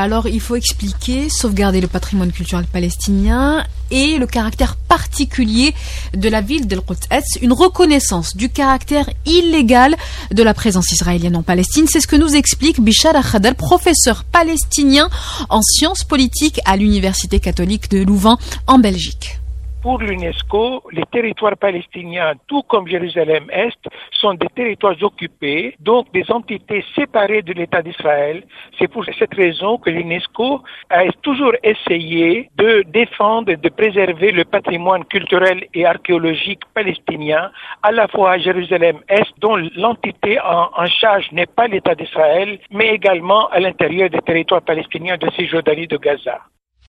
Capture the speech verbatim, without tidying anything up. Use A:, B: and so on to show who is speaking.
A: Alors, il faut expliquer, sauvegarder le patrimoine culturel palestinien et le caractère particulier de la ville d'El-Quds, une reconnaissance du caractère illégal de la présence israélienne en Palestine. C'est ce que nous explique Bichar Khadal, professeur palestinien en sciences politiques à l'Université catholique de Louvain en Belgique.
B: Pour l'UNESCO, les territoires palestiniens, tout comme Jérusalem-Est, sont des territoires occupés, donc des entités séparées de l'État d'Israël. C'est pour cette raison que l'UNESCO a toujours essayé de défendre et de préserver le patrimoine culturel et archéologique palestinien, à la fois à Jérusalem-Est, dont l'entité en, en charge n'est pas l'État d'Israël, mais également à l'intérieur des territoires palestiniens de Cisjordanie de Gaza.